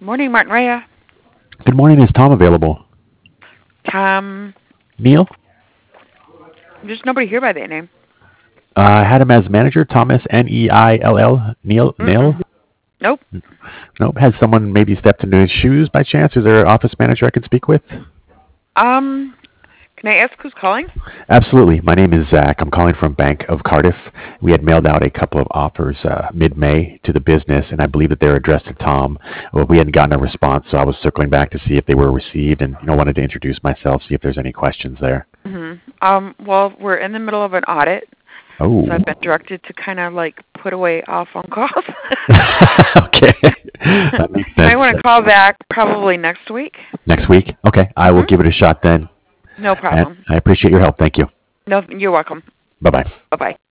Morning, Martin Raya. Good morning. Is Tom available? Tom. Neil? There's nobody here by that name. I had him as manager. Thomas, Neill. Neil? Mm-mm. Neil? Nope. Nope. Has someone maybe stepped into his shoes by chance? Is there an office manager I can speak with? Can I ask who's calling? Absolutely. My name is Zach. I'm calling from Bank of Cardiff. We had mailed out a couple of offers mid-May to the business, and I believe that they were addressed to Tom. Well, we hadn't gotten a response, so I was circling back to see if they were received, and wanted to introduce myself, see if there's any questions there. Well, we're in the middle of an audit, Oh. so I've been directed to kind of like put away all phone calls. Okay. That makes sense. I want to call back probably next week. Next week? Okay. I will give it a shot then. No problem. And I appreciate your help. Thank you. No, you're welcome. Bye-bye. Bye-bye.